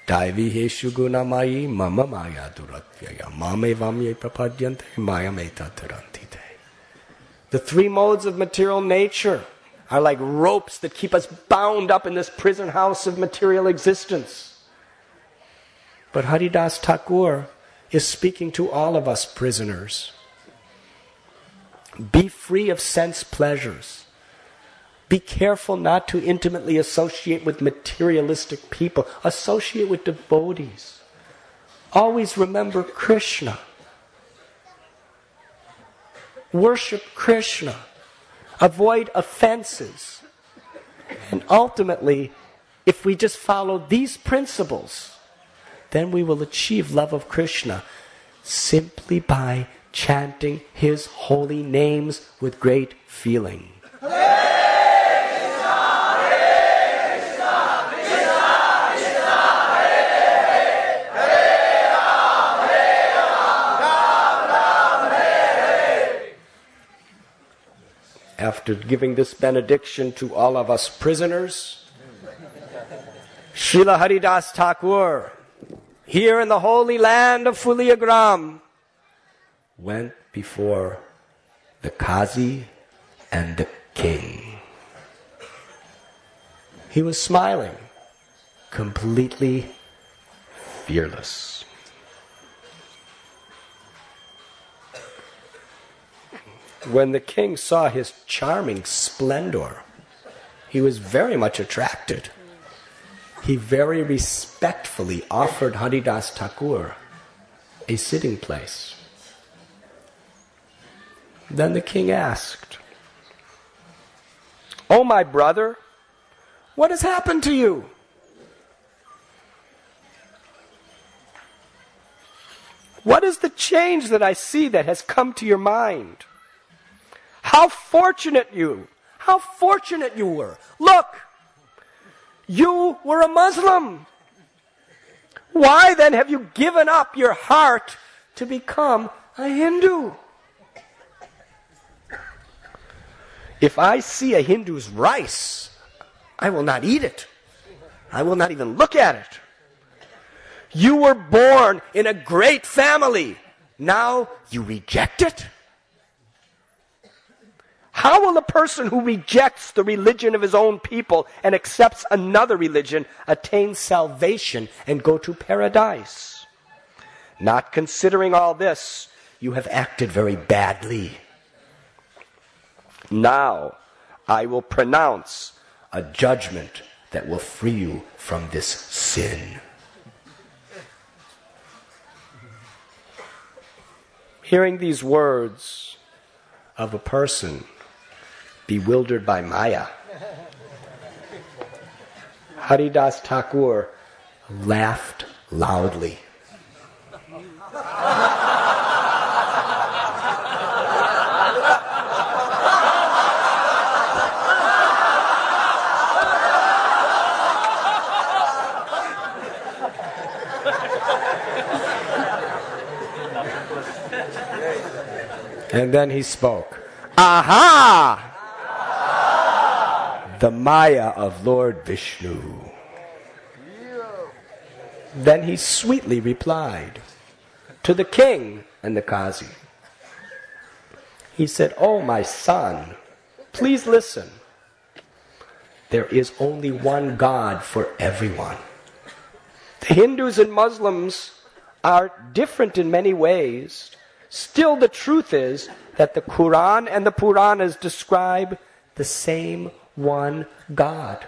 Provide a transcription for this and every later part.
Daiviheshu gunamayi mama maya duratyaya mame vamye prapadyante mayameta tarantite. The three modes of material nature are like ropes that keep us bound up in this prison house of material existence. But Haridas Thakur is speaking to all of us prisoners. Be free of sense pleasures. Be careful not to intimately associate with materialistic people. Associate with devotees. Always remember Krishna. Worship Krishna. Avoid offenses. And ultimately, if we just follow these principles, then we will achieve love of Krishna simply by chanting His holy names with great feeling. After giving this benediction to all of us prisoners, Srila Haridas Thakur, here in the holy land of Fuliagram, went before the Qazi and the king. He was smiling, completely fearless. When the king saw his charming splendor, he was very much attracted. He very respectfully offered Haridas Thakur a sitting place. Then the king asked, "Oh, my brother, what has happened to you?" "What is the change that I see that has come to your mind? How fortunate you were. Look, you were a Muslim. Why then have you given up your heart to become a Hindu? If I see a Hindu's rice, I will not eat it. I will not even look at it. You were born in a great family. Now you reject it? How will a person who rejects the religion of his own people and accepts another religion attain salvation and go to paradise? Not considering all this, you have acted very badly. Now I will pronounce a judgment that will free you from this sin." Hearing these words of a person bewildered by Maya, Haridas Thakur laughed loudly. And then he spoke. Aha! The Maya of Lord Vishnu. Then he sweetly replied to the king and the Qazi. He said, "Oh, my son, please listen. There is only one God for everyone. The Hindus and Muslims are different in many ways. Still, the truth is that the Quran and the Puranas describe the same one God.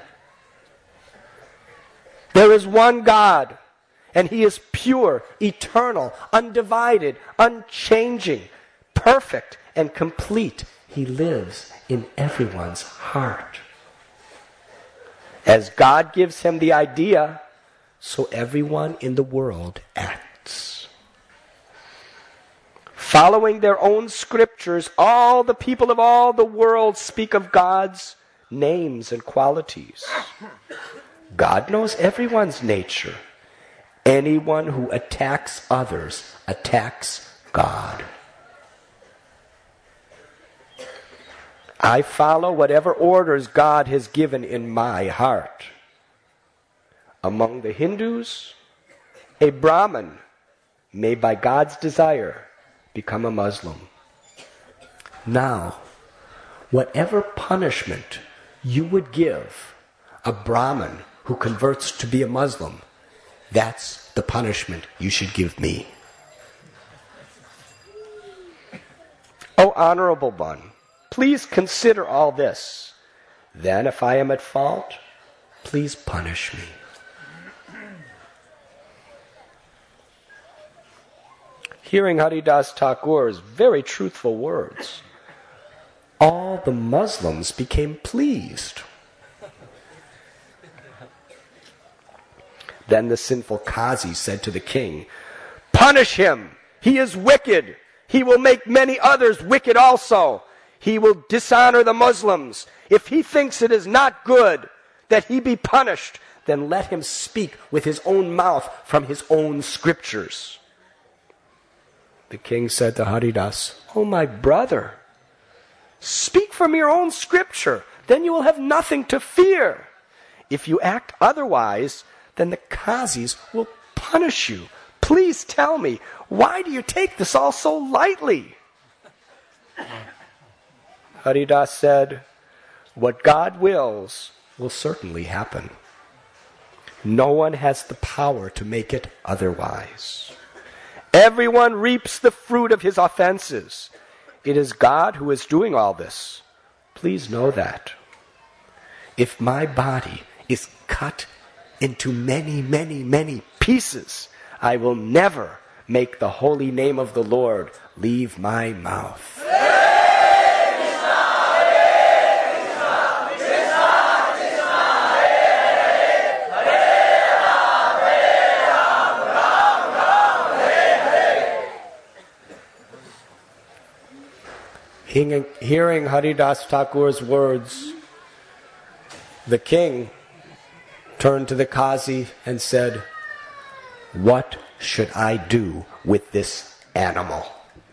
There is one God, and He is pure, eternal, undivided, unchanging, perfect, and complete. He lives in everyone's heart. As God gives him the idea, so everyone in the world acts. Following their own scriptures, all the people of all the world speak of God's names and qualities. God knows everyone's nature. Anyone who attacks others attacks God. I follow whatever orders God has given in my heart. Among the Hindus, A Brahmin may, by God's desire, become a Muslim. Now, whatever punishment you would give a Brahmin who converts to be a Muslim, that's the punishment you should give me. O Honorable One, please consider all this. Then, if I am at fault, please punish me. Hearing Haridas Thakur's very truthful words, all the Muslims became pleased. Then the sinful Qazi said to the king, "Punish him! He is wicked! He will make many others wicked also. He will dishonor the Muslims. If he thinks it is not good that he be punished, then let him speak with his own mouth from his own scriptures." The king said to Haridas, "Oh, my brother, speak from your own scripture, then you will have nothing to fear. If you act otherwise, then the Qazis will punish you. Please tell me, why do you take this all so lightly?" Haridas said, "What God wills will certainly happen. No one has the power to make it otherwise. Everyone reaps the fruit of his offenses. It is God who is doing all this. Please know that. If my body is cut into many, many, many pieces, I will never make the holy name of the Lord leave my mouth." Hearing Haridas Thakur's words, the king turned to the Qazi and said, "What should I do with this animal?"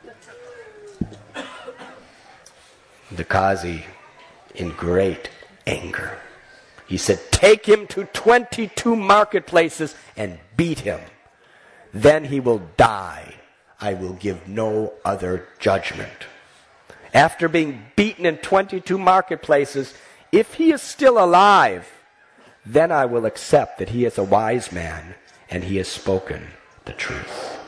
The Qazi, in great anger, he said, "Take him to 22 marketplaces and beat him. Then he will die. I will give no other judgment. After being beaten in 22 marketplaces, if he is still alive, then I will accept that he is a wise man and he has spoken the truth."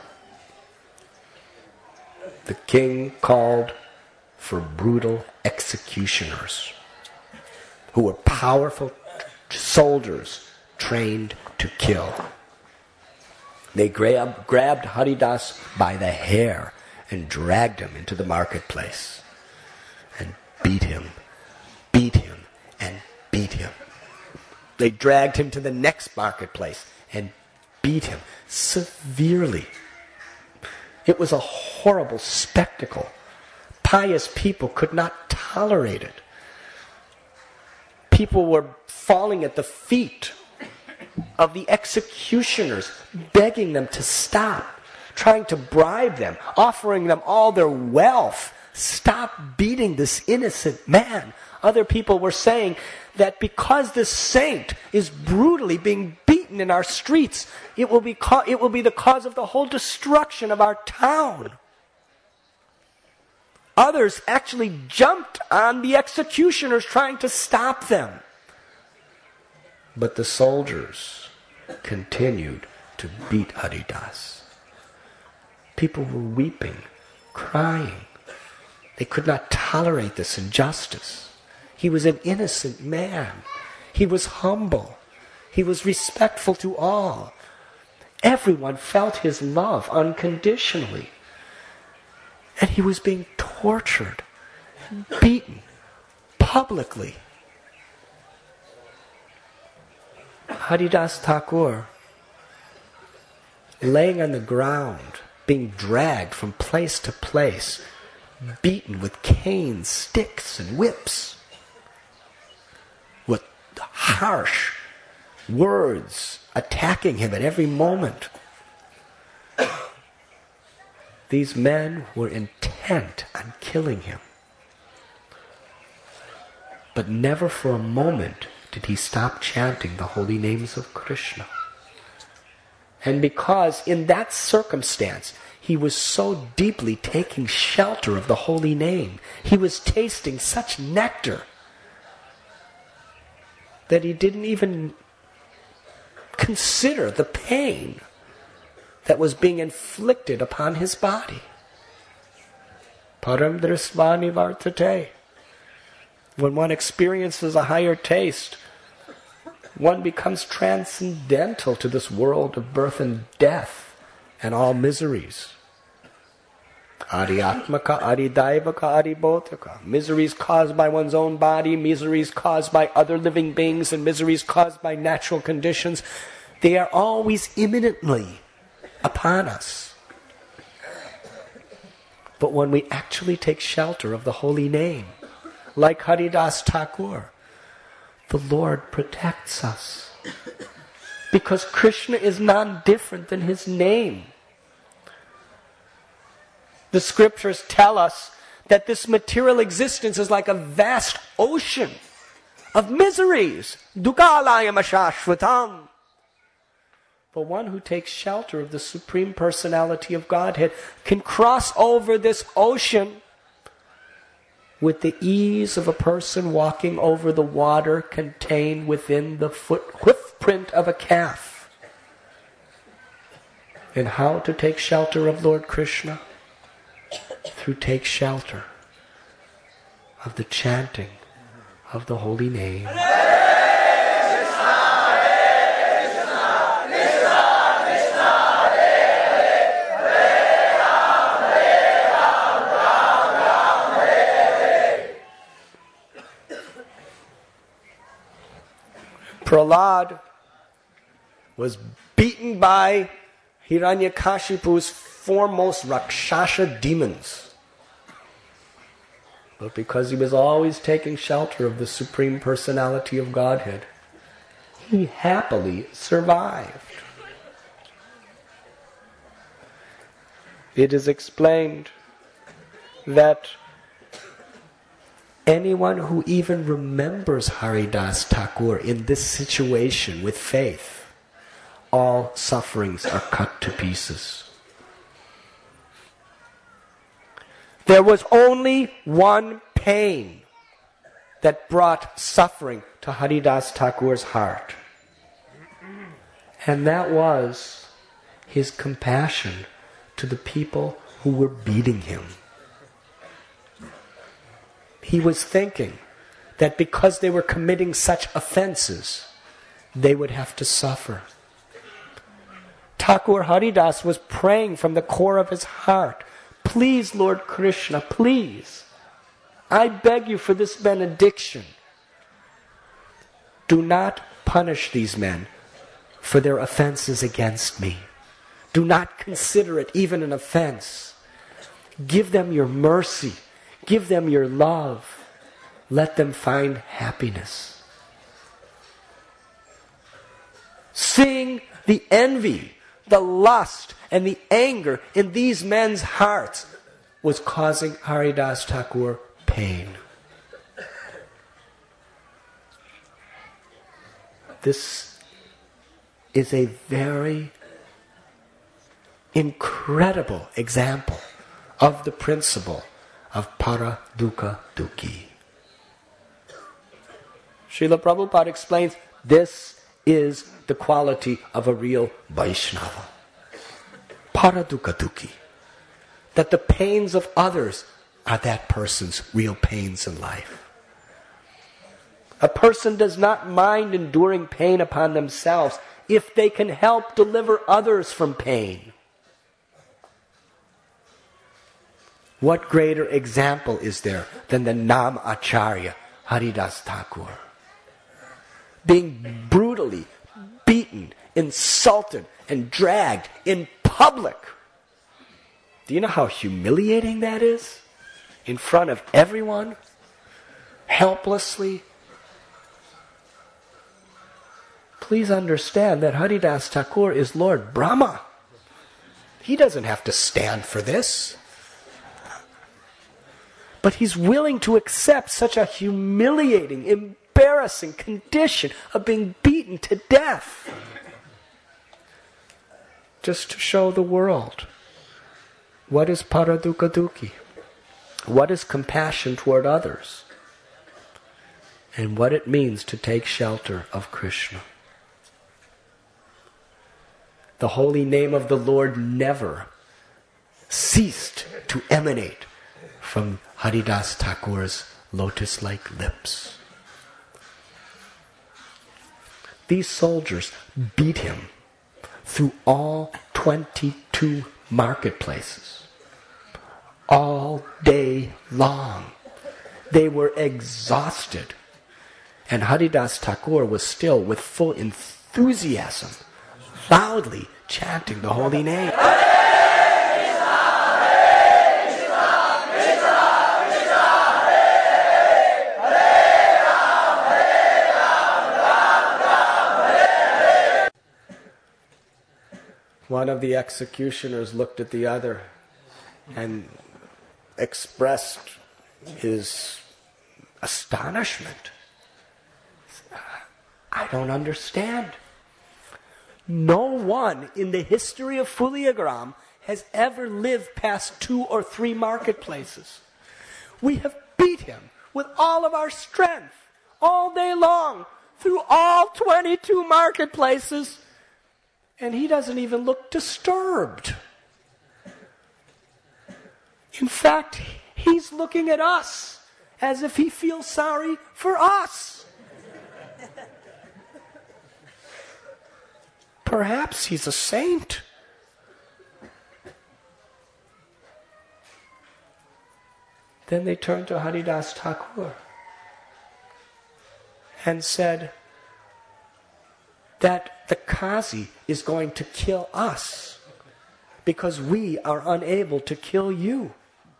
The king called for brutal executioners who were powerful soldiers trained to kill. They grabbed Haridas by the hair and dragged him into the marketplace and beat him, and beat him. They dragged him to the next marketplace and beat him severely. It was a horrible spectacle. Pious people could not tolerate it. People were falling at the feet of the executioners, begging them to stop, trying to bribe them, offering them all their wealth. Stop beating this innocent man. Other people were saying that because this saint is brutally being beaten in our streets, it will be the cause of the whole destruction of our town. Others actually jumped on the executioners trying to stop them. But the soldiers continued to beat Haridas. People were weeping, crying. They could not tolerate this injustice. He was an innocent man. He was humble. He was respectful to all. Everyone felt his love unconditionally. And he was being tortured, beaten, publicly. Haridas Thakur, laying on the ground, being dragged from place to place, beaten with canes, sticks, and whips, with harsh words attacking him at every moment. These men were intent on killing him. But never for a moment did he stop chanting the holy names of Krishna. And because in that circumstance, he was so deeply taking shelter of the holy name, he was tasting such nectar that he didn't even consider the pain that was being inflicted upon his body. Param drisvani vartate. When one experiences a higher taste, one becomes transcendental to this world of birth and death and all miseries. Ariatmaka, aridaivaka, aribodhaka. Miseries caused by one's own body, miseries caused by other living beings, and miseries caused by natural conditions. They are always imminently upon us. But when we actually take shelter of the holy name, like Haridas Thakur, the Lord protects us. Because Krishna is none different than his name. The scriptures tell us that this material existence is like a vast ocean of miseries. Dukkhalayam ashashvatam. But one who takes shelter of the Supreme Personality of Godhead can cross over this ocean with the ease of a person walking over the water contained within the hoofprint of a calf. And how to take shelter of Lord Krishna? Through take shelter of the chanting of the holy name. Prahlad was beaten by Hiranyakashipu's foremost Rakshasa demons. But because he was always taking shelter of the Supreme Personality of Godhead, he happily survived. It is explained that anyone who even remembers Haridas Thakur in this situation with faith, all sufferings are cut to pieces. There was only one pain that brought suffering to Haridas Thakur's heart. And that was his compassion to the people who were beating him. He was thinking that because they were committing such offenses, they would have to suffer. Thakur Haridas was praying from the core of his heart, "Please, Lord Krishna, please, I beg you for this benediction. Do not punish these men for their offenses against me. Do not consider it even an offense. Give them your mercy. Give them your love. Let them find happiness." Seeing the envy, the lust, and the anger in these men's hearts was causing Haridas Thakur pain. This is a very incredible example of the principle of para dukkha dukhi. Srila Prabhupada explains this is the quality of a real Vaishnava. Para dukkha dukhi. That the pains of others are that person's real pains in life. A person does not mind enduring pain upon themselves if they can help deliver others from pain. What greater example is there than the Nam Acharya, Haridas Thakur? Being brutally beaten, insulted, and dragged in public. Do you know how humiliating that is? In front of everyone? Helplessly? Please understand that Haridas Thakur is Lord Brahma. He doesn't have to stand for this. But he's willing to accept such a humiliating, embarrassing condition of being beaten to death. just to show the world what is paradukkadukkhi, what is compassion toward others, and what it means to take shelter of Krishna. The holy name of the Lord never ceased to emanate from Haridas Thakur's lotus-like lips. These soldiers beat him through all 22 marketplaces, all day long. They were exhausted. And Haridas Thakur was still, with full enthusiasm, loudly chanting the holy name. One of the executioners looked at the other and expressed his astonishment. I don't understand. No one in the history of Fuliagram has ever lived past 2 or 3 marketplaces. We have beat him with all of our strength all day long through all 22 marketplaces, and he doesn't even look disturbed. In fact, he's looking at us as if he feels sorry for us. Perhaps he's a saint. Then they turned to Haridas Thakur and said that the Qazi is going to kill us because we are unable to kill you.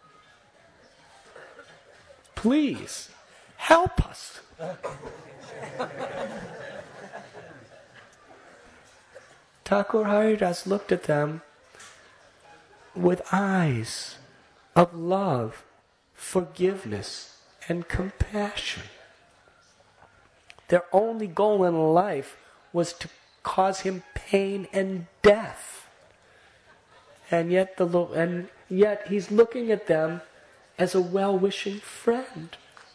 Please, help us. Thakur Haridas looked at them with eyes of love, forgiveness, and compassion. Their only goal in life was to cause him pain and death. And yet he's looking at them as a well-wishing friend.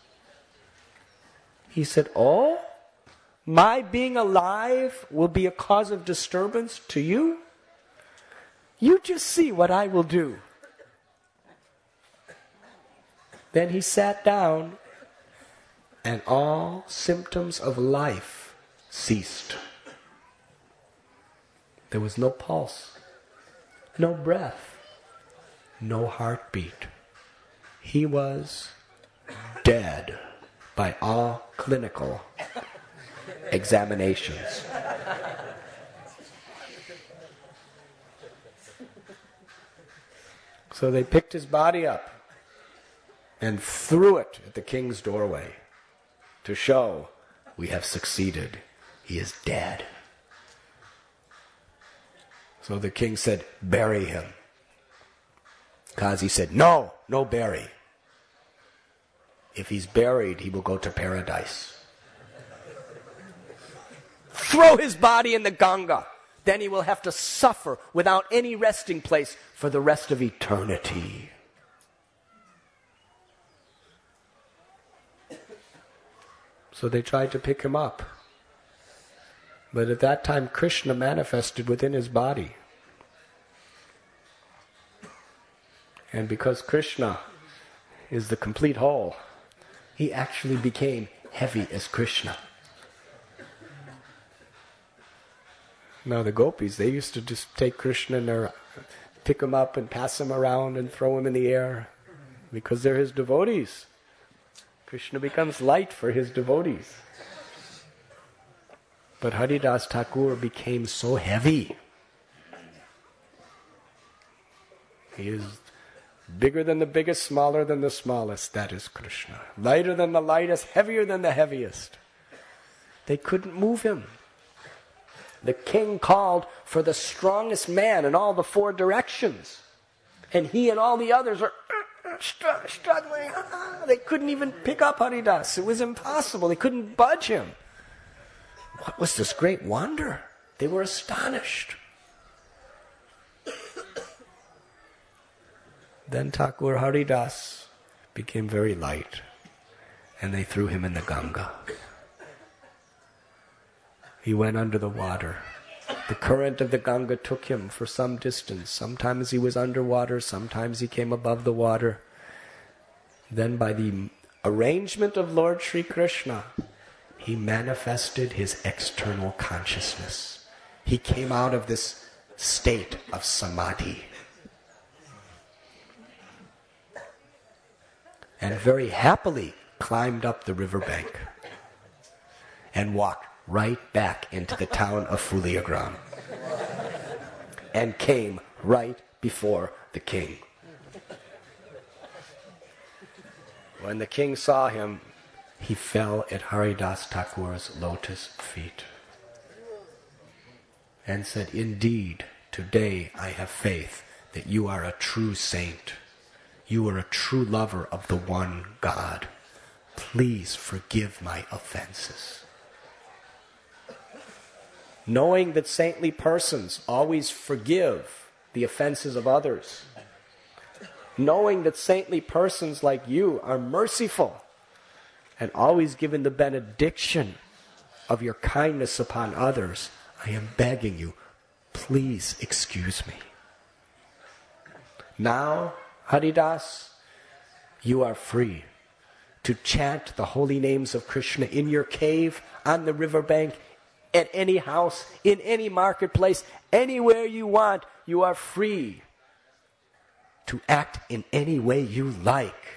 He said, "Oh, my being alive will be a cause of disturbance to you? You just see what I will do." Then he sat down, and all symptoms of life ceased. There was no pulse, no breath, no heartbeat. He was dead by all clinical examinations. So they picked his body up and threw it at the king's doorway to show, we have succeeded. He is dead. So the king said, "Bury him." Qazi said, No bury. If he's buried, he will go to paradise. Throw his body in the Ganga. Then he will have to suffer without any resting place for the rest of eternity. So they tried to pick him up. But at that time, Krishna manifested within his body. And because Krishna is the complete whole, he actually became heavy as Krishna. Now the gopis, they used to just take Krishna and pick him up and pass him around and throw him in the air because they're his devotees. Krishna becomes light for his devotees. But Haridas Thakur became so heavy. He is bigger than the biggest, smaller than the smallest. That is Krishna. Lighter than the lightest, heavier than the heaviest. They couldn't move him. The king called for the strongest man in all the 4 directions. And he and all the others are struggling. They couldn't even pick up Haridas. It was impossible. They couldn't budge him. What was this great wonder? They were astonished. Then Thakur Haridas became very light, and they threw him in the Ganga. He went under the water. The current of the Ganga took him for some distance. Sometimes he was underwater, sometimes he came above the water. Then by the arrangement of Lord Sri Krishna, he manifested his external consciousness. He came out of this state of samadhi. And very happily climbed up the riverbank and walked right back into the town of Fuliagram and came right before the king. When the king saw him, he fell at Haridas Thakur's lotus feet and said, "Indeed, today I have faith that you are a true saint. You are a true lover of the one God. Please forgive my offenses." Knowing that saintly persons always forgive the offenses of others, knowing that saintly persons like you are merciful and always giving the benediction of your kindness upon others, I am begging you, please excuse me. Now, Haridas, you are free to chant the holy names of Krishna in your cave, on the riverbank, at any house, in any marketplace, anywhere you want. You are free to act in any way you like.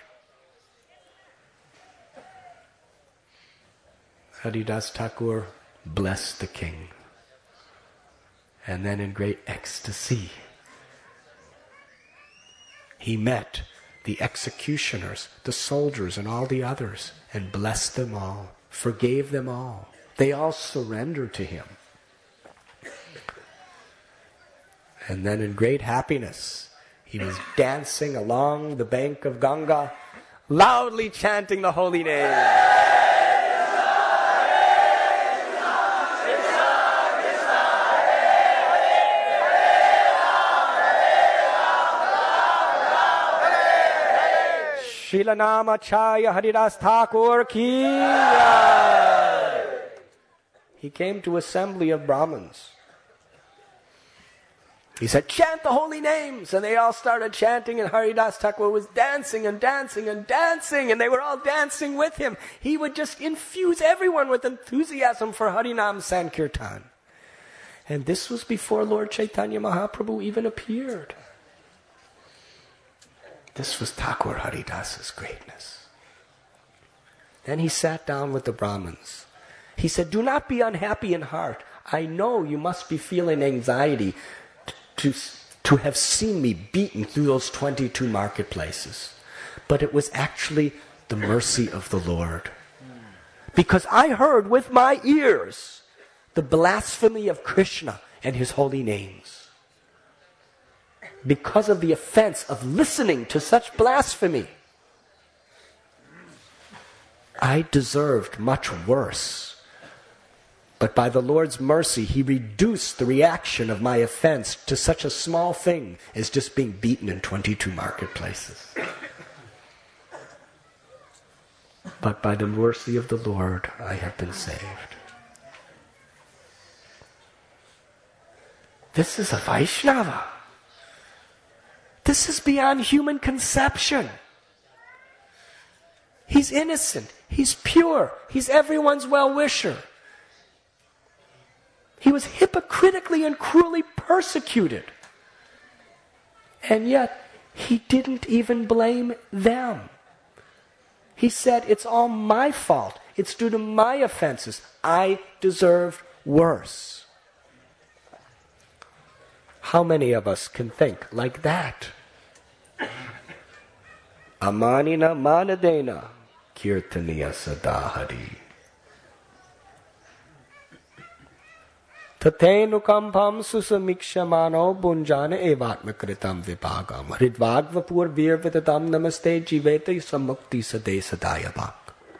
Haridas Thakur blessed the king. And then in great ecstasy, he met the executioners, the soldiers, and all the others, and blessed them all, forgave them all. They all surrendered to him. And then in great happiness, he was dancing along the bank of Ganga, loudly chanting the holy name. Srila Namacharya Haridas Thakur ki jai. He came to assembly of Brahmins. He said, "Chant the holy names." And they all started chanting, and Haridas Thakur was dancing and dancing and dancing, and they were all dancing with him. He would just infuse everyone with enthusiasm for Harinam Sankirtan. And this was before Lord Chaitanya Mahaprabhu even appeared. This was Thakur Haridas's greatness. Then he sat down with the Brahmins. He said, "Do not be unhappy in heart. I know you must be feeling anxiety to have seen me beaten through those 22 marketplaces. But it was actually the mercy of the Lord. Because I heard with my ears the blasphemy of Krishna and his holy names. Because of the offense of listening to such blasphemy, I deserved much worse. But by the Lord's mercy, he reduced the reaction of my offense to such a small thing as just being beaten in 22 marketplaces. But by the mercy of the Lord, I have been saved." This is a Vaishnava. This is beyond human conception. He's innocent. He's pure. He's everyone's well-wisher. He was hypocritically and cruelly persecuted. And yet, he didn't even blame them. He said, "It's all my fault. It's due to my offenses. I deserve worse." How many of us can think like that? Amanina manadena kirtaniya sadahari. Tatenukampam susamikshamano bunjana evatmakritam vipagam. Hridvagvapur virvitatam namaste jivete samukti sade sadayabak.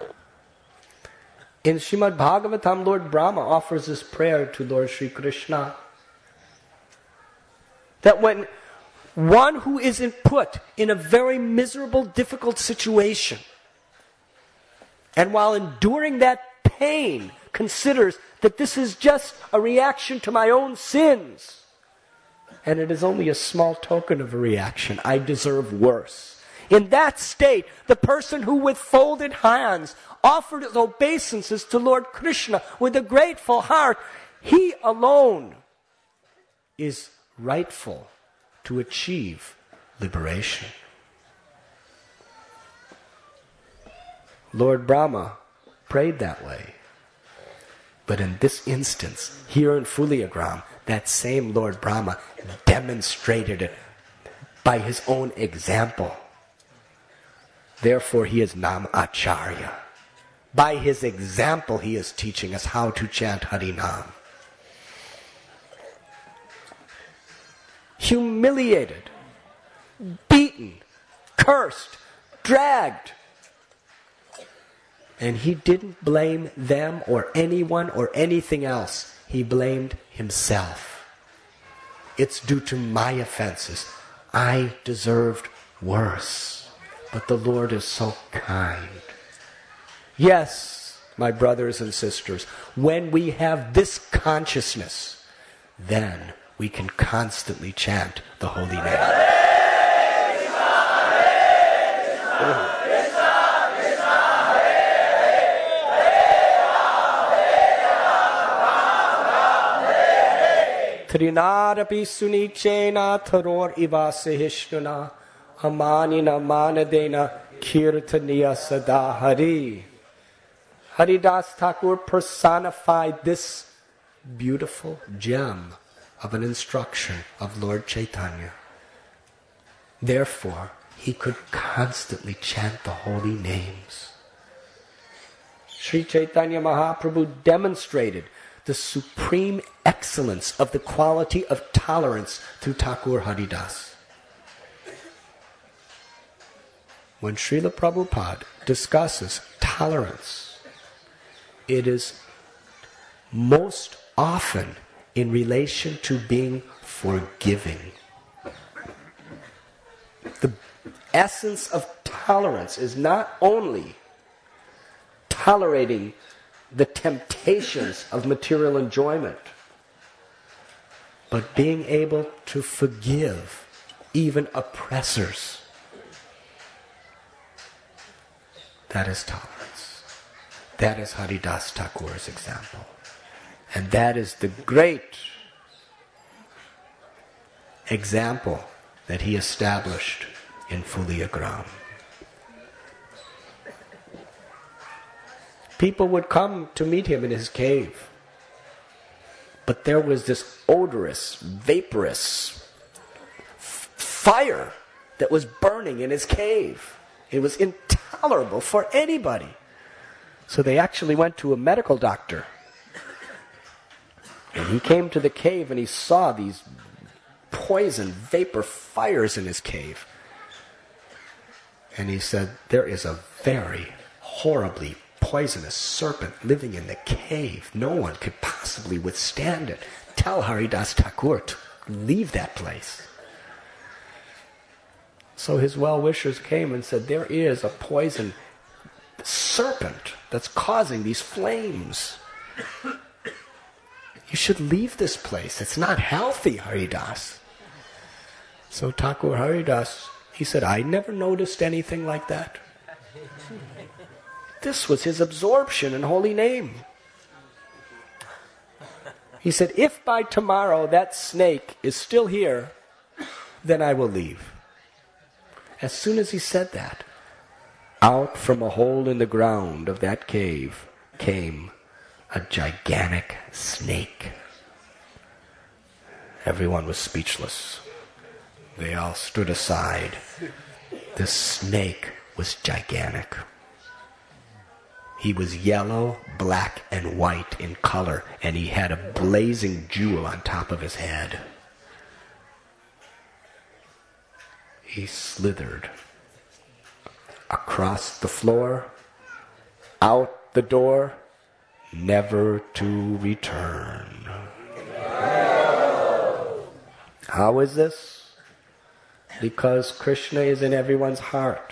In Srimad Bhagavatam, Lord Brahma offers this prayer to Lord Sri Krishna. That when one who isn't put in a very miserable, difficult situation, and while enduring that pain, considers that this is just a reaction to my own sins, and it is only a small token of a reaction. I deserve worse. In that state, the person who with folded hands offered his obeisances to Lord Krishna with a grateful heart, he alone is rightful to achieve liberation. Lord Brahma prayed that way. But in this instance, here in Fuliagram, that same Lord Brahma demonstrated it by his own example. Therefore, he is Nam Acharya. By his example, he is teaching us how to chant Harinam. Humiliated, beaten, cursed, dragged. And he didn't blame them or anyone or anything else. He blamed himself. It's due to my offenses. I deserved worse. But the Lord is so kind. Yes, my brothers and sisters, when we have this consciousness, then we can constantly chant the holy name. Trinadapi sunichena taror ivasahishnuna amanina manadena kirtaniya sadahari. Haridas Thakur personified this beautiful gem of an instruction of Lord Chaitanya. Therefore, he could constantly chant the holy names. Sri Chaitanya Mahaprabhu demonstrated the supreme excellence of the quality of tolerance through Thakur Haridas. When Srila Prabhupada discusses tolerance, it is most often in relation to being forgiving. The essence of tolerance is not only tolerating the temptations of material enjoyment, but being able to forgive even oppressors. That is tolerance. That is Haridas Thakur's example. And that is the great example that he established in Fuliagram. People would come to meet him in his cave. But there was this odorous, vaporous fire that was burning in his cave. It was intolerable for anybody. So they actually went to a medical doctor. And he came to the cave and he saw these poison vapor fires in his cave. And he said, there is a very horribly poisonous serpent living in the cave. No one could possibly withstand it. Tell Haridas Thakur to leave that place. So his well-wishers came and said, there is a poison serpent that's causing these flames. You should leave this place. It's not healthy, Haridas. So Thakur Haridas, he said, I never noticed anything like that. This was his absorption in holy name. He said, if by tomorrow that snake is still here, then I will leave. As soon as he said that, out from a hole in the ground of that cave came a gigantic snake. Everyone was speechless. They all stood aside. This snake was gigantic. He was yellow, black, and white in color, and he had a blazing jewel on top of his head. He slithered across the floor, out the door, never to return. How is this? because Krishna is in everyone's heart.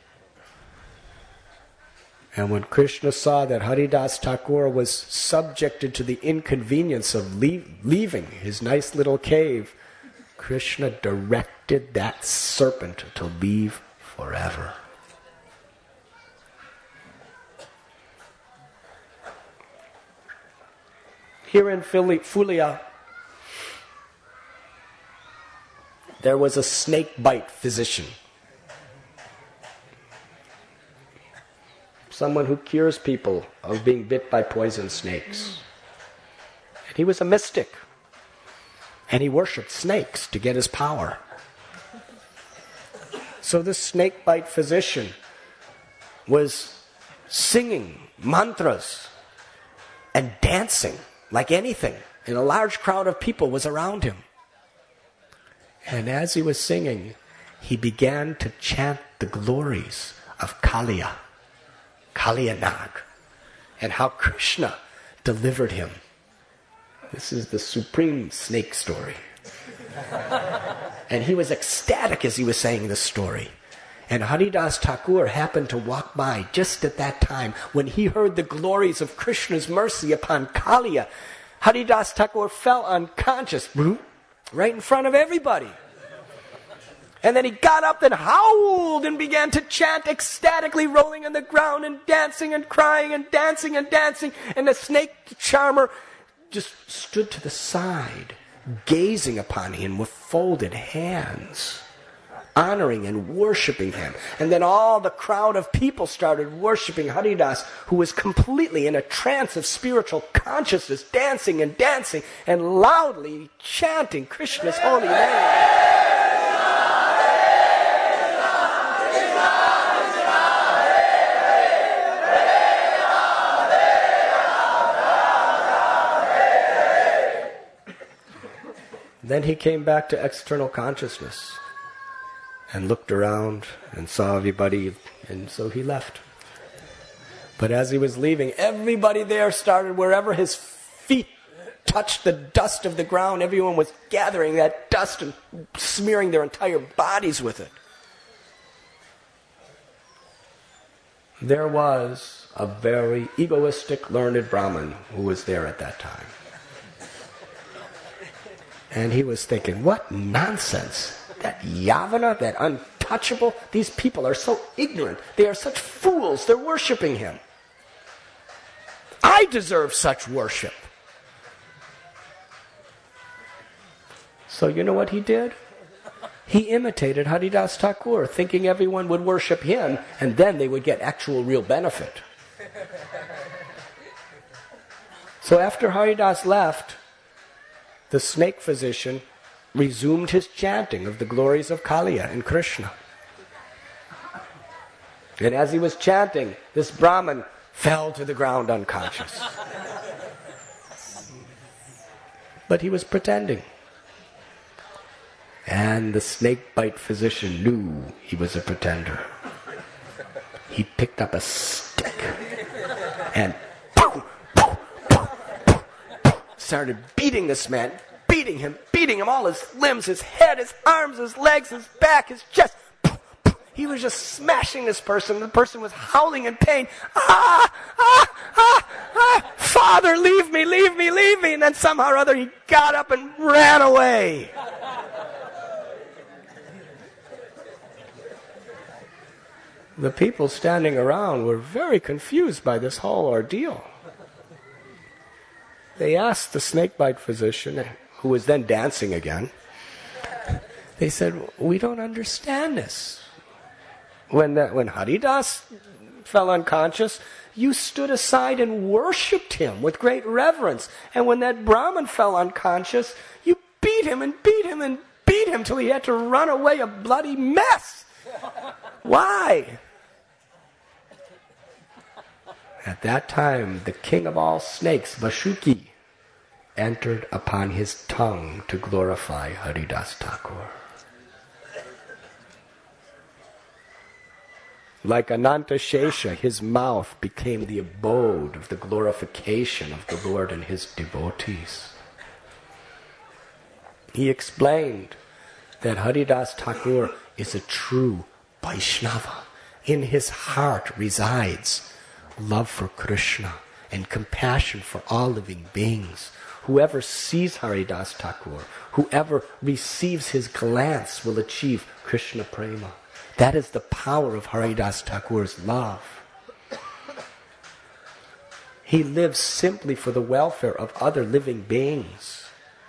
And when Krishna saw that Haridas Thakur was subjected to the inconvenience of leaving his nice little cave, Krishna directed that serpent to leave forever. Here in Fulia, there was a snake bite physician. Someone who cures people of being bit by poison snakes. And he was a mystic. And he worshipped snakes to get his power. So this snake bite physician was singing mantras and dancing like anything. And a large crowd of people was around him. And as he was singing, he began to chant the glories of Kaliya Nag, and how Krishna delivered him. This is the supreme snake story. And he was ecstatic as he was saying this story. And Haridas Thakur happened to walk by just at that time when he heard the glories of Krishna's mercy upon Kaliya. Haridas Thakur fell unconscious right in front of everybody. And then he got up and howled and began to chant ecstatically, rolling on the ground and dancing and crying and dancing and dancing. And the snake charmer just stood to the side, gazing upon him with folded hands, honoring and worshipping him. And then all the crowd of people started worshipping Haridas, who was completely in a trance of spiritual consciousness, dancing and dancing and loudly chanting Krishna's holy name. Then he came back to external consciousness and looked around and saw everybody, and so he left. But as he was leaving, everybody there started, wherever his feet touched the dust of the ground, everyone was gathering that dust and smearing their entire bodies with it. There was a very egoistic, learned Brahmin who was there at that time. And he was thinking, what nonsense. That Yavana, that untouchable, these people are so ignorant. They are such fools. They're worshiping him. I deserve such worship. So you know what he did? He imitated Haridas Thakur, thinking everyone would worship him, and then they would get actual real benefit. So after Haridas left, the snake physician resumed his chanting of the glories of Kaliya and Krishna. And as he was chanting, this Brahmin fell to the ground unconscious. But he was pretending. And the snake bite physician knew he was a pretender. He picked up a stick and started beating this man, beating him, all his limbs, his head, his arms, his legs, his back, his chest. He was just smashing this person. The person was howling in pain. Father, leave me, leave me, leave me. And then somehow or other he got up and ran away. The people standing around were very confused by this whole ordeal. They asked the snakebite physician, who was then dancing again, they said, we don't understand this. When Haridas fell unconscious, you stood aside and worshipped him with great reverence. And when that Brahmin fell unconscious, you beat him and beat him and beat him till he had to run away a bloody mess. Why? At that time, the king of all snakes, Vashuki, entered upon his tongue to glorify Haridas Thakur. Like Ananta Shesha, his mouth became the abode of the glorification of the Lord and his devotees. He explained that Haridas Thakur is a true Vaishnava. In his heart resides love for Krishna and compassion for all living beings. Whoever sees Haridas Thakur, whoever receives his glance will achieve Krishna Prema. That is the power of Haridas Thakur's love. He lives simply for the welfare of other living beings.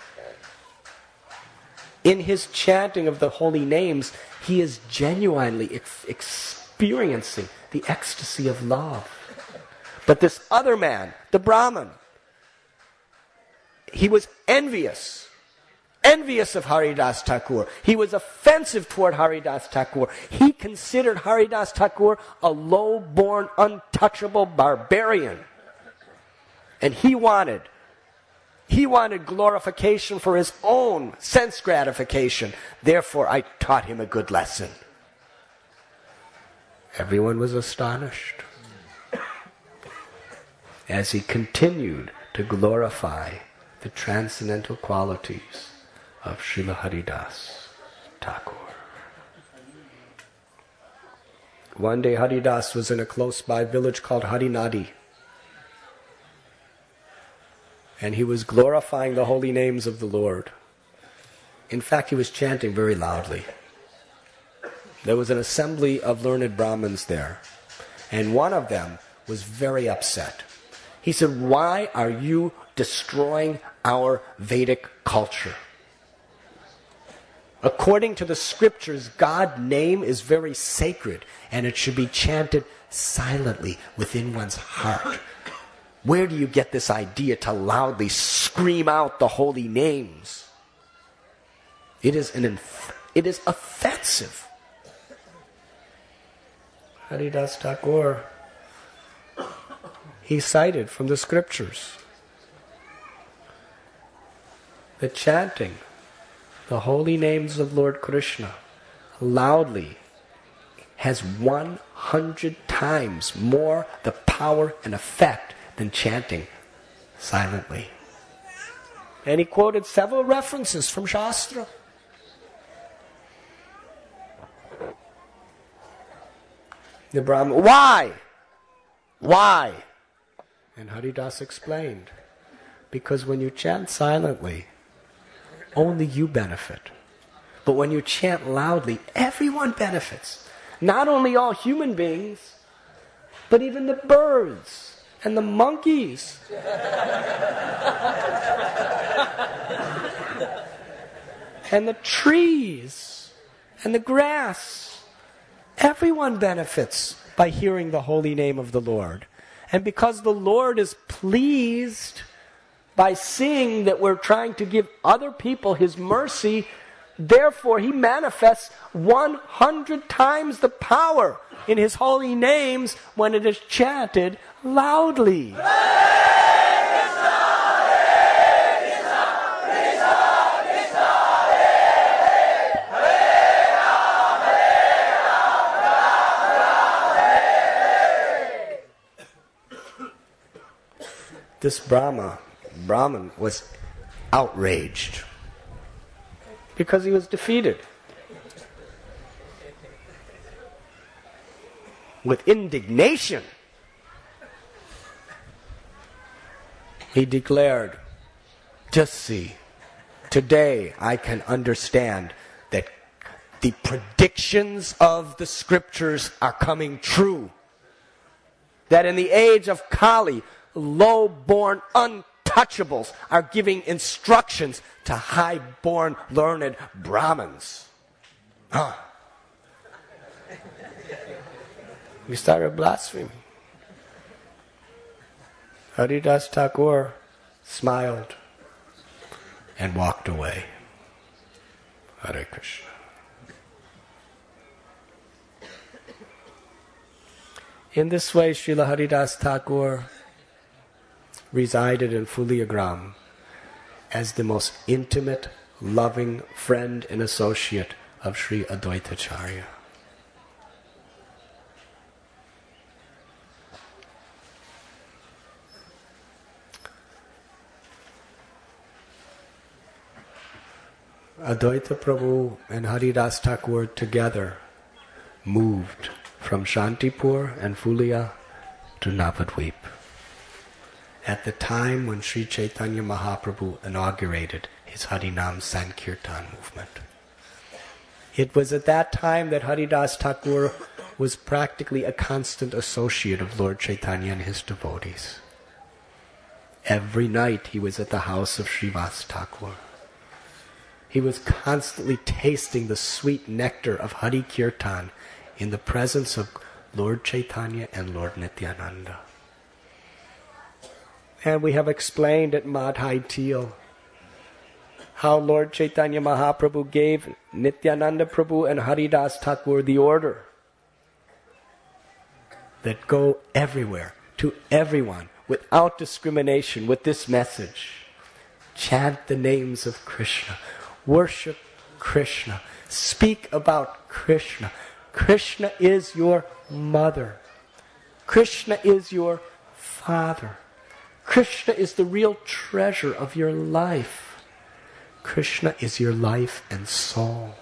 In his chanting of the holy names, he is genuinely experiencing the ecstasy of love. But this other man, the Brahmin, he was envious of Haridas Thakur. He was offensive toward Haridas Thakur. He considered Haridas Thakur a low-born, untouchable barbarian. And he wanted glorification for his own sense gratification. Therefore, I taught him a good lesson. Everyone was astonished as he continued to glorify the transcendental qualities of Srila Haridas Thakur. One day Haridas was in a close-by village called Harinadi, and he was glorifying the holy names of the Lord. In fact, he was chanting very loudly. There was an assembly of learned Brahmins there, and one of them was very upset. He said, "Why are you destroying our Vedic culture? According to the scriptures, God's name is very sacred, and it should be chanted silently within one's heart. Where do you get this idea to loudly scream out the holy names? It is offensive." Haridas Thakur, he cited from the scriptures that chanting the holy names of Lord Krishna loudly has 100 times more the power and effect than chanting silently. And he quoted several references from Shastra. The Brahmin, why? And Haridas explained, because when you chant silently, only you benefit. But when you chant loudly, everyone benefits. Not only all human beings, but even the birds and the monkeys. And the trees and the grass. Everyone benefits by hearing the holy name of the Lord. And because the Lord is pleased by seeing that we're trying to give other people His mercy, therefore He manifests 100 times the power in His holy names when it is chanted loudly. This Brahman was outraged because he was defeated. With indignation, he declared, "Just see, today I can understand that the predictions of the scriptures are coming true. That in the age of Kali, low-born untouchables are giving instructions to high-born learned Brahmins." We started blaspheming. Haridas Thakur smiled and walked away. Hare Krishna. In this way, Srila Haridas Thakur resided in Fuliagram as the most intimate, loving friend and associate of Sri Advaitacharya. Advaita Prabhu and Haridas Thakur together moved from Shantipur and Fulia to Navadvip at the time when Sri Chaitanya Mahaprabhu inaugurated his Harinam Sankirtan movement. It was at that time that Haridas Thakur was practically a constant associate of Lord Chaitanya and his devotees. Every night he was at the house of Srivas Thakur. He was constantly tasting the sweet nectar of Hari Kirtan in the presence of Lord Chaitanya and Lord Nityananda. And we have explained at Madhai Teal how Lord Chaitanya Mahaprabhu gave Nityananda Prabhu and Haridas Thakur the order that go everywhere, to everyone, without discrimination, with this message. Chant the names of Krishna. Worship Krishna. Speak about Krishna. Krishna is your mother. Krishna is your father. Krishna is the real treasure of your life. Krishna is your life and soul.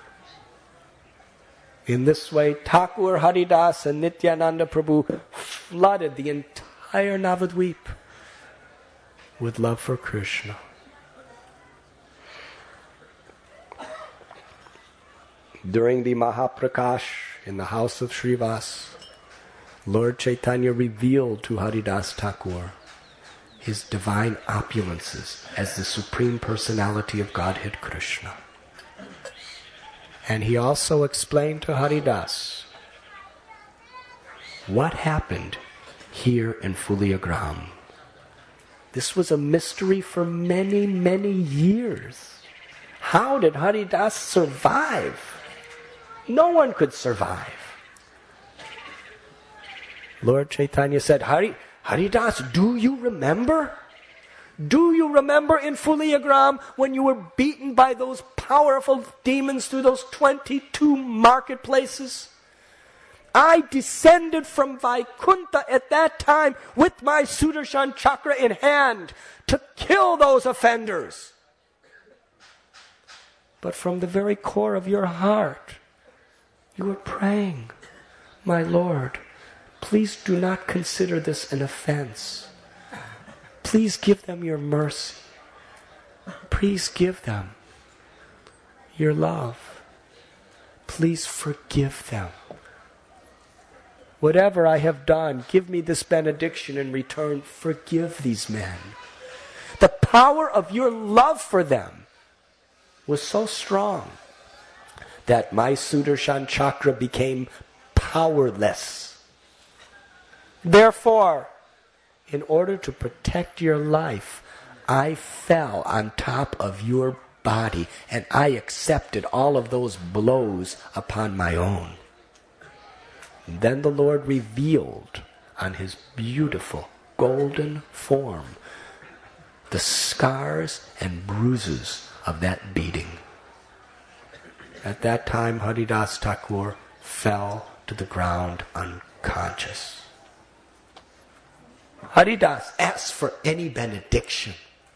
In this way, Thakur, Haridas and Nityananda Prabhu flooded the entire Navadvip with love for Krishna. During the Mahaprakash in the house of Srivas, Lord Chaitanya revealed to Haridas Thakur his divine opulences as the Supreme Personality of Godhead Krishna. And he also explained to Haridas what happened here in Fuliagram. This was a mystery for many, many years. How did Haridas survive? No one could survive. Lord Chaitanya said, Haridas, do you remember? Do you remember in Fuliagram when you were beaten by those powerful demons through those 22 marketplaces? I descended from Vaikuntha at that time with my Sudarshan chakra in hand to kill those offenders. But from the very core of your heart, you were praying, my Lord, please do not consider this an offense. Please give them your mercy. Please give them your love. Please forgive them. Whatever I have done, give me this benediction in return. Forgive these men. The power of your love for them was so strong that my Sudarshan chakra became powerless. Therefore, in order to protect your life, I fell on top of your body and I accepted all of those blows upon my own. And then the Lord revealed on his beautiful golden form the scars and bruises of that beating. At that time, Haridas Thakur fell to the ground unconscious. Haridas asked for any benediction.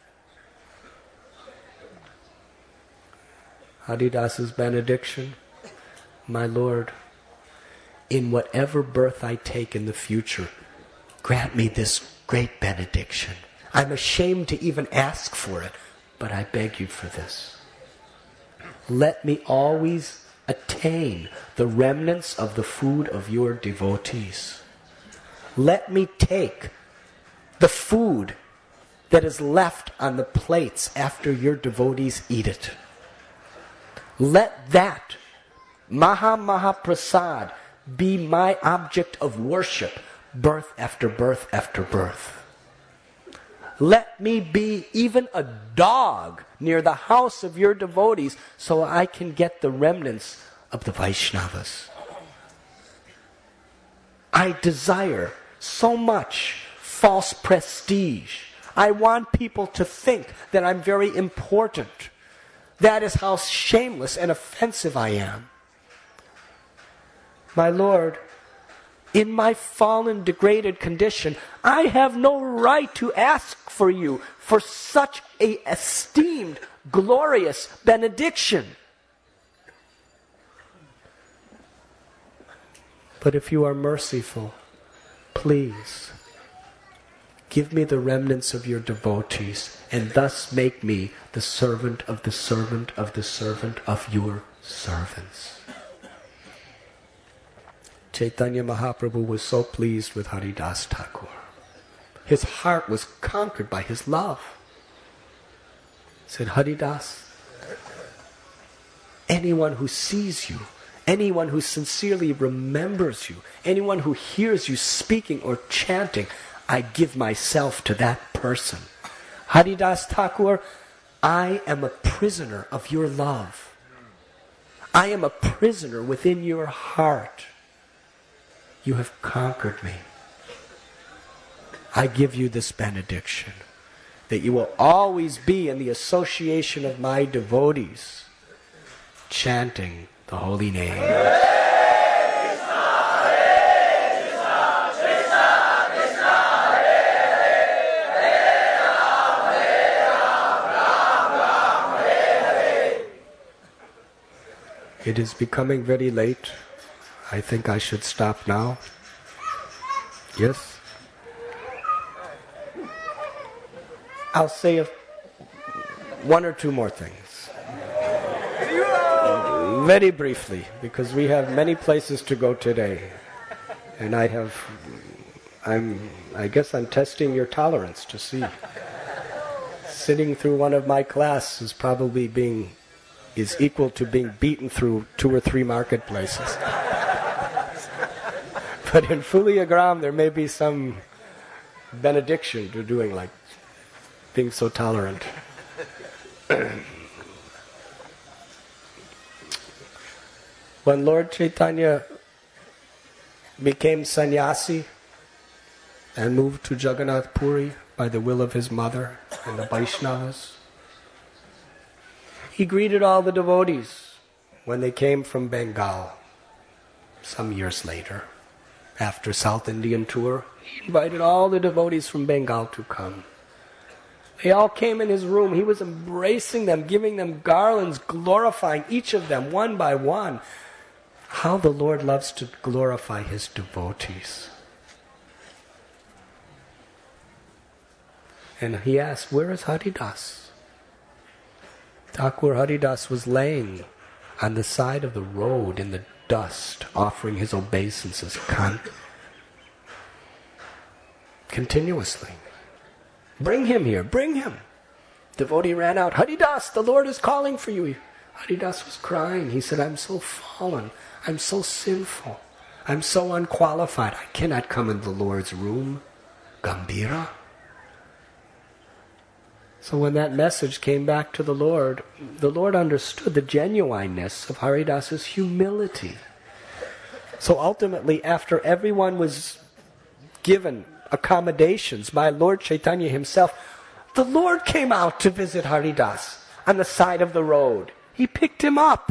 Haridas's benediction, my Lord, in whatever birth I take in the future, grant me this great benediction. I'm ashamed to even ask for it, but I beg you for this. Let me always attain the remnants of the food of your devotees. Let me take the food that is left on the plates after your devotees eat it. Let that Maha be my object of worship, birth after birth after birth. Let me be even a dog near the house of your devotees so I can get the remnants of the Vaishnavas. I desire so much false prestige. I want people to think that I'm very important. That is how shameless and offensive I am. My Lord, In my fallen, degraded condition, I have no right to ask for you for such a esteemed, glorious benediction. But if you are merciful, please give me the remnants of your devotees, and thus make me the servant of the servant of the servant of your servants. Chaitanya Mahaprabhu was so pleased with Haridas Thakur. His heart was conquered by his love. He said, Haridas, anyone who sees you, anyone who sincerely remembers you, anyone who hears you speaking or chanting, I give myself to that person. Haridas Thakur, I am a prisoner of your love. I am a prisoner within your heart. You have conquered me. I give you this benediction, that you will always be in the association of my devotees, chanting the holy name. It is becoming very late. I think I should stop now. Yes? I'll say one or two more things. Very briefly, because we have many places to go today. And I guess I'm testing your tolerance to see. Sitting through one of my classes is equal to being beaten through 2 or 3 marketplaces. But in Fuliagram there may be some benediction to doing like being so tolerant. When Lord Chaitanya became sannyasi and moved to Jagannath Puri by the will of his mother and the Vaishnavas, he greeted all the devotees when they came from Bengal some years later. After South Indian tour, he invited all the devotees from Bengal to come. They all came in his room. He was embracing them, giving them garlands, glorifying each of them one by one. How the Lord loves to glorify his devotees. And he asked, where is Haridas? Thakur Haridas was laying on the side of the road in the dust, offering his obeisances continuously. Bring him here, bring him. Devotee ran out, Haridas, the Lord is calling for you. Haridas was crying. He said, I'm so fallen, I'm so sinful, I'm so unqualified, I cannot come in the Lord's room. Gambhira. So when that message came back to the Lord understood the genuineness of Haridas's humility. So ultimately, after everyone was given accommodations by Lord Chaitanya himself, the Lord came out to visit Haridas on the side of the road. He picked him up.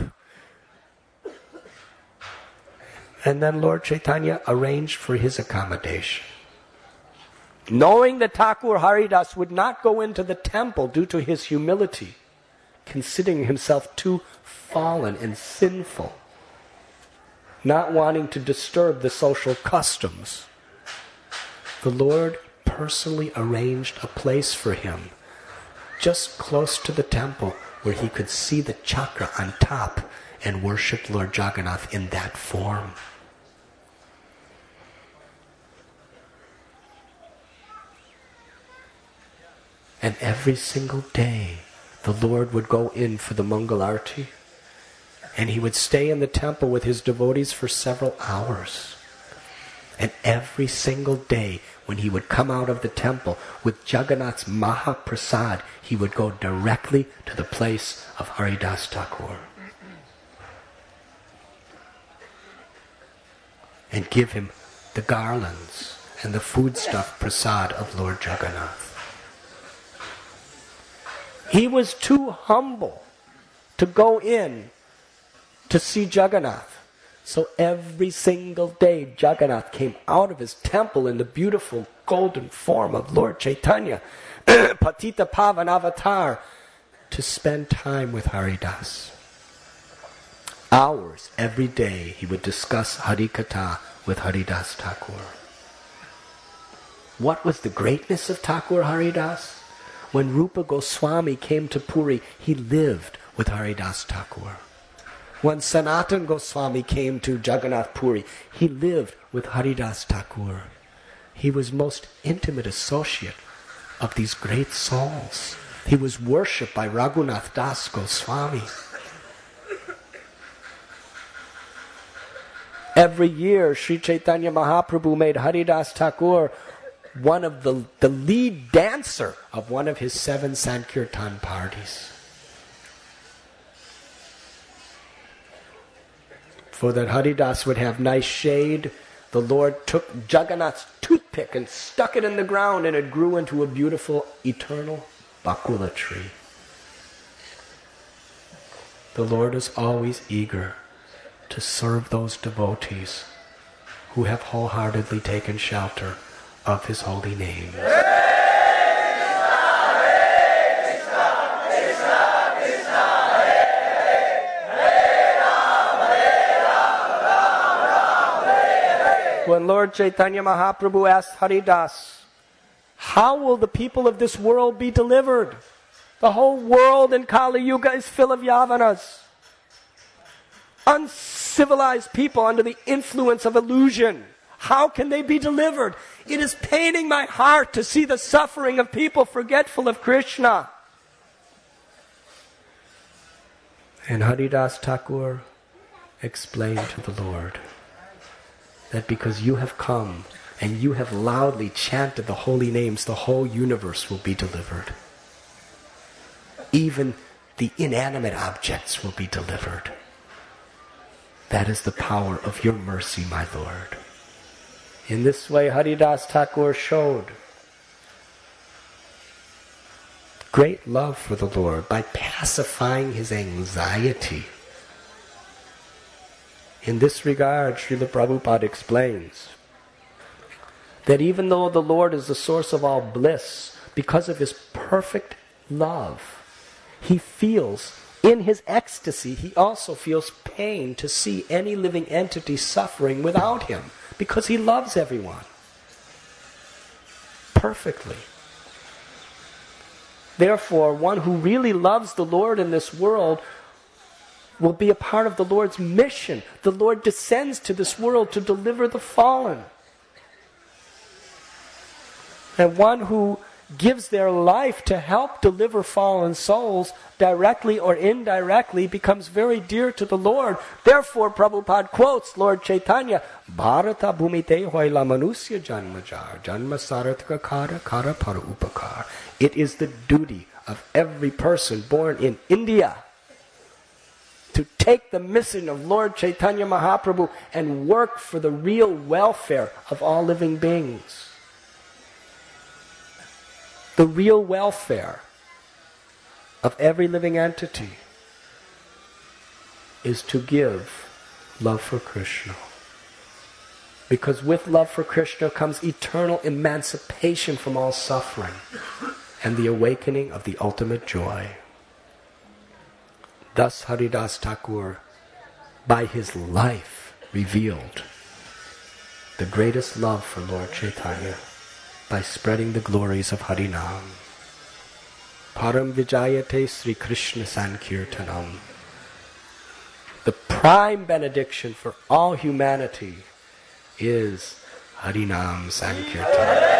And then Lord Chaitanya arranged for his accommodation. Knowing that Thakur Haridas would not go into the temple due to his humility, considering himself too fallen and sinful, not wanting to disturb the social customs, the Lord personally arranged a place for him just close to the temple where he could see the chakra on top and worship Lord Jagannath in that form. And every single day, the Lord would go in for the Mangal Arati, and he would stay in the temple with his devotees for several hours. And every single day, when he would come out of the temple with Jagannath's Mahaprasad, he would go directly to the place of Haridas Thakur and give him the garlands and the foodstuff prasad of Lord Jagannath. He was too humble to go in to see Jagannath. So every single day, Jagannath came out of his temple in the beautiful golden form of Lord Chaitanya, Patita Pavan Avatar, to spend time with Haridas. Hours every day he would discuss Harikatha with Haridas Thakur. What was the greatness of Thakur Haridas? When Rupa Goswami came to Puri, he lived with Haridas Thakur. When Sanatan Goswami came to Jagannath Puri, he lived with Haridas Thakur. He was most intimate associate of these great souls. He was worshipped by Raghunath Das Goswami. Every year, Sri Chaitanya Mahaprabhu made Haridas Thakur one of the lead dancer of one of his 7 Sankirtan parties. For that Haridas would have nice shade, the Lord took Jagannath's toothpick and stuck it in the ground, and it grew into a beautiful, eternal Bakula tree. The Lord is always eager to serve those devotees who have wholeheartedly taken shelter of His holy name. When Lord Chaitanya Mahaprabhu asked Haridas, how will the people of this world be delivered? The whole world in Kali Yuga is full of Yavanas. Uncivilized people under the influence of illusion. How can they be delivered? It is paining my heart to see the suffering of people forgetful of Krishna. And Haridas Thakur explained to the Lord that because you have come and you have loudly chanted the holy names, the whole universe will be delivered. Even the inanimate objects will be delivered. That is the power of your mercy, my Lord. In this way, Haridas Thakur showed great love for the Lord by pacifying his anxiety. In this regard, Srila Prabhupada explains that even though the Lord is the source of all bliss, because of His perfect love, He feels, in His ecstasy, He also feels pain to see any living entity suffering without Him, because He loves everyone perfectly. Therefore, one who really loves the Lord in this world will be a part of the Lord's mission. The Lord descends to this world to deliver the fallen. And one who gives their life to help deliver fallen souls, directly or indirectly, becomes very dear to the Lord. Therefore, Prabhupada quotes Lord Chaitanya, Bharata bhumite hoila manusya janmajar, janma saratka kara kara para upakar. It is the duty of every person born in India to take the mission of Lord Chaitanya Mahaprabhu and work for the real welfare of all living beings. The real welfare of every living entity is to give love for Krishna. Because with love for Krishna comes eternal emancipation from all suffering and the awakening of the ultimate joy. Thus Haridas Thakur, by his life, revealed the greatest love for Lord Chaitanya by spreading the glories of Harinam. Param Vijayate Sri Krishna Sankirtanam. The prime benediction for all humanity is Harinam Sankirtan.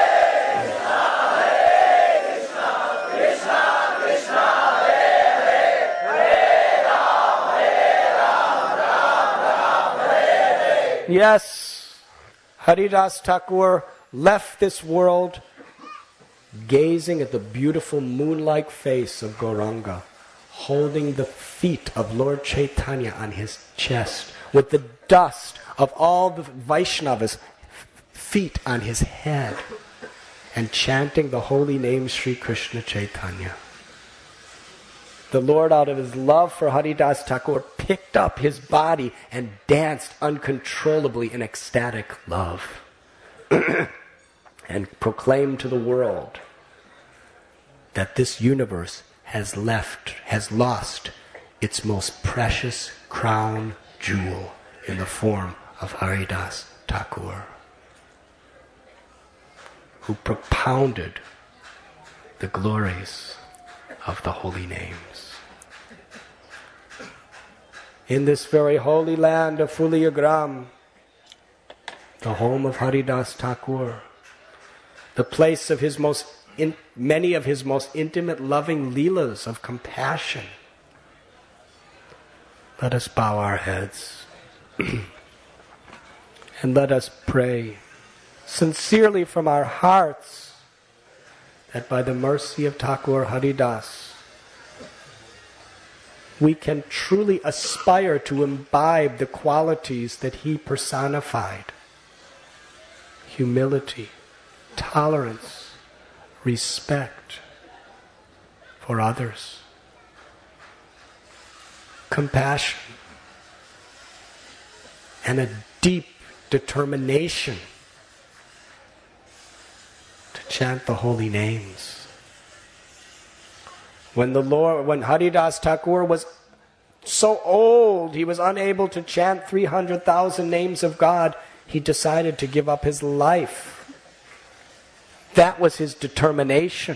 Yes, Haridas Thakur left this world gazing at the beautiful moon-like face of Gauranga, holding the feet of Lord Chaitanya on his chest, with the dust of all the Vaishnavas' feet on his head, and chanting the holy name Sri Krishna Chaitanya. The Lord, out of his love for Haridas Thakur, picked up his body and danced uncontrollably in ecstatic love and proclaimed to the world that this universe has lost its most precious crown jewel in the form of Haridas Thakur, who propounded the glories of the holy names. In this very holy land of Fuliagram, the home of Haridas Thakur, the place of many of his most intimate loving leelas of compassion, let us bow our heads and let us pray sincerely from our hearts that by the mercy of Thakur Haridas, we can truly aspire to imbibe the qualities that he personified: humility, tolerance, respect for others, compassion, and a deep determination to chant the holy names. When Haridas Thakur was so old, he was unable to chant 300,000 names of God, he decided to give up his life. That was his determination.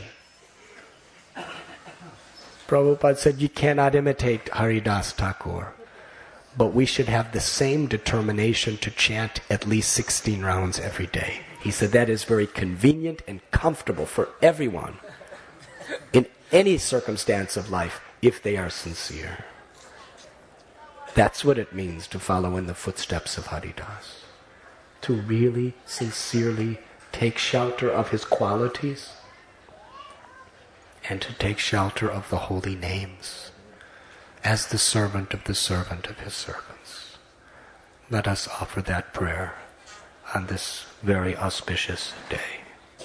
Prabhupada said, you cannot imitate Haridas Thakur, but we should have the same determination to chant at least 16 rounds every day. He said that is very convenient and comfortable for everyone in any circumstance of life if they are sincere. That's what it means to follow in the footsteps of Haridas. To really, sincerely take shelter of his qualities and to take shelter of the holy names as the servant of his servants. Let us offer that prayer on this very auspicious day.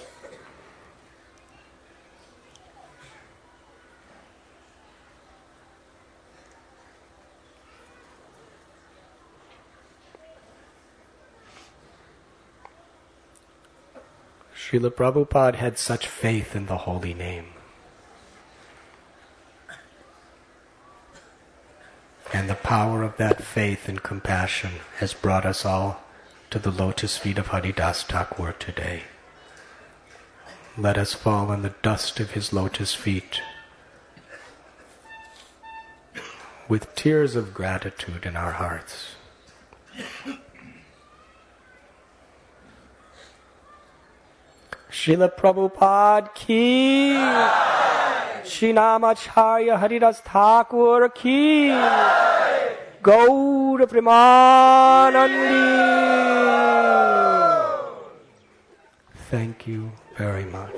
Srila Prabhupada had such faith in the holy name. And the power of that faith and compassion has brought us all to the lotus feet of Haridas Thakur today. Let us fall in the dust of his lotus feet with tears of gratitude in our hearts. Srila Prabhupada ki, Srinamacharya Haridas Thakur ki, Gaura Premanandi. Thank you very much.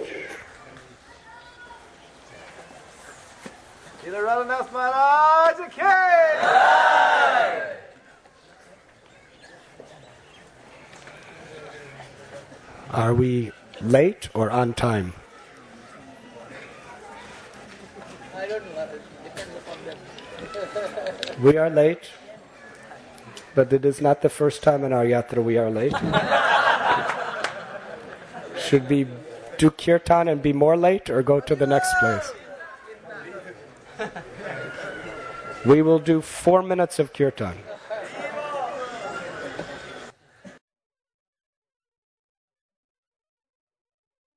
Srila Radhanath Maharaj ki. Are we late or on time? I don't know. It depends upon them. We are late, but it is not the first time in our yatra we are late. Should we do kirtan and be more late or go to the next place? We will do 4 minutes of kirtan.